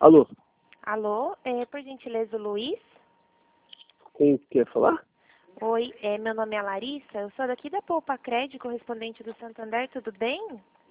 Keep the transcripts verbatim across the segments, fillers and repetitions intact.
Alô, Alô, é, por gentileza, o Luiz? quem quer falar? Oi, é, meu nome é Larissa, eu sou daqui da Poupa Crédito, correspondente do Santander, tudo bem?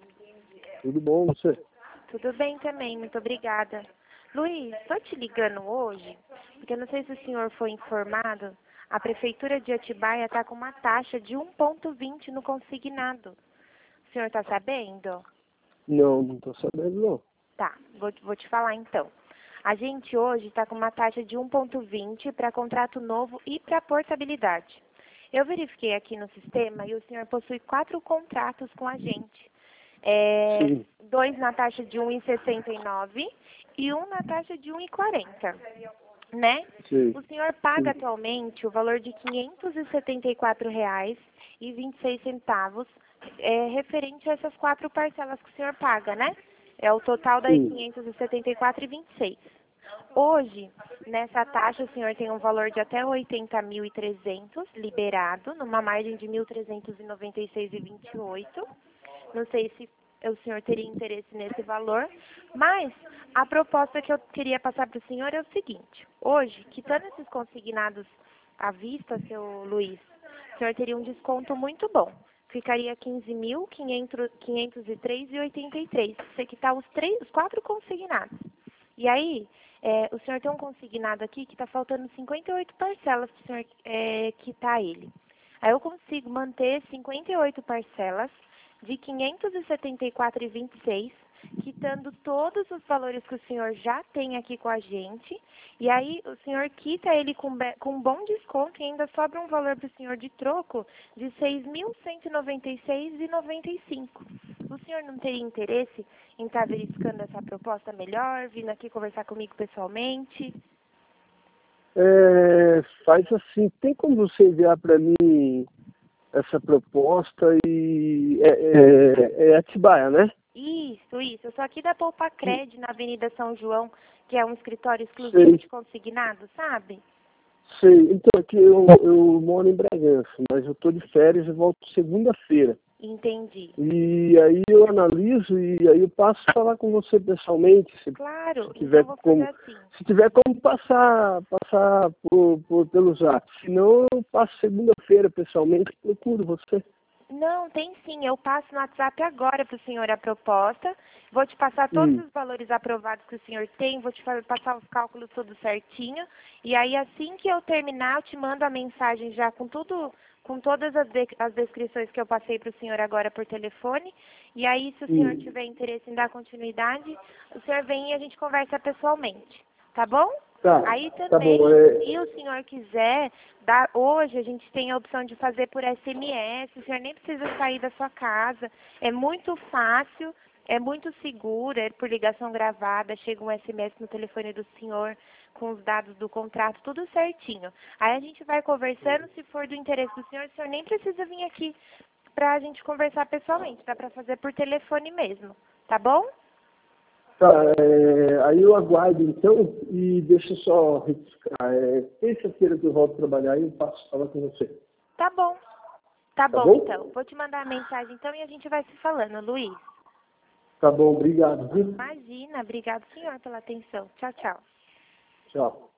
Tudo bom, você? Tudo bem também, muito obrigada. Luiz, estou te ligando hoje, porque eu não sei se o senhor foi informado, a Prefeitura de Atibaia está com uma taxa de um vírgula vinte no consignado. O senhor está sabendo? Não, não tô sabendo não. Tá, vou, vou te falar então. A gente hoje está com uma taxa de um vírgula vinte para contrato novo e para portabilidade. Eu verifiquei aqui no sistema e o senhor possui quatro contratos com a gente. É, Sim, dois na taxa de um vírgula sessenta e nove e um na taxa de um vírgula quarenta, né? sim, O senhor paga sim, atualmente o valor de quinhentos e setenta e quatro reais e vinte e seis centavos, é, referente a essas quatro parcelas que o senhor paga, né? É o total daí sim, quinhentos e setenta e quatro reais e vinte e seis centavos. Hoje, nessa taxa, o senhor tem um valor de até oitenta mil e trezentos liberado, numa margem de mil trezentos e noventa e seis reais e vinte e oito centavos. Não sei se o senhor teria interesse nesse valor, mas a proposta que eu queria passar para o senhor é o seguinte. Hoje, quitando esses consignados à vista, seu Luiz, o senhor teria um desconto muito bom. Ficaria quinze mil quinhentos e três reais e oitenta e três centavos. Você quitar os, três, os quatro consignados. E aí, é, o senhor tem um consignado aqui que está faltando cinquenta e oito parcelas para o senhor é, quitar ele. Aí eu consigo manter cinquenta e oito parcelas de quinhentos e setenta e quatro reais e vinte e seis centavos, quitando todos os valores que o senhor já tem aqui com a gente. E aí o senhor quita ele com, com um bom desconto e ainda sobra um valor para o senhor de troco de seis mil cento e noventa e seis reais e noventa e cinco centavos. O senhor não teria interesse em estar verificando essa proposta melhor, vindo aqui conversar comigo pessoalmente? É, faz assim, tem como você enviar para mim essa proposta e é, é, é Atibaia, né? Isso, isso. Eu sou aqui da Poupa Cred, na Avenida São João, que é um escritório exclusivo Sei, de consignado, sabe? sei. Então aqui eu, eu moro em Bragança, mas eu tô de férias e volto segunda-feira. Entendi. E aí eu analiso e aí eu passo a falar com você pessoalmente, se, Claro, se então tiver vou fazer como, assim. se tiver como passar, passar por, por, pelo zap. Senão eu passo segunda-feira pessoalmente e procuro você. Não, tem sim. Eu passo no WhatsApp agora para o senhor a proposta. Vou te passar todos Hum, os valores aprovados que o senhor tem, vou te fa- passar os cálculos tudo certinho. E aí, assim que eu terminar, eu te mando a mensagem já com tudo, com todas as, de- as descrições que eu passei para o senhor agora por telefone. E aí, se o senhor hum. tiver interesse em dar continuidade, o senhor vem e a gente conversa pessoalmente. Tá bom? Tá, Aí tá bom. também, É, se o senhor quiser, dar, hoje a gente tem a opção de fazer por S M S, o senhor nem precisa sair da sua casa, é muito fácil, é muito seguro, é por ligação gravada, chega um S M S no telefone do senhor com os dados do contrato, tudo certinho. Aí a gente vai conversando, se for do interesse do senhor, o senhor nem precisa vir aqui pra gente conversar pessoalmente, dá pra fazer por telefone mesmo, tá bom? tá, é, aí eu aguardo então e deixa eu só retificar. É, terça-feira que eu volto trabalhar e eu passo a falar com você. Tá bom. Tá Tá bom, bom? então. Vou te mandar a mensagem, então, e a gente vai se falando, Luiz. Tá bom, obrigado, viu? Imagina. Obrigado, senhor, pela atenção. Tchau, tchau. Tchau.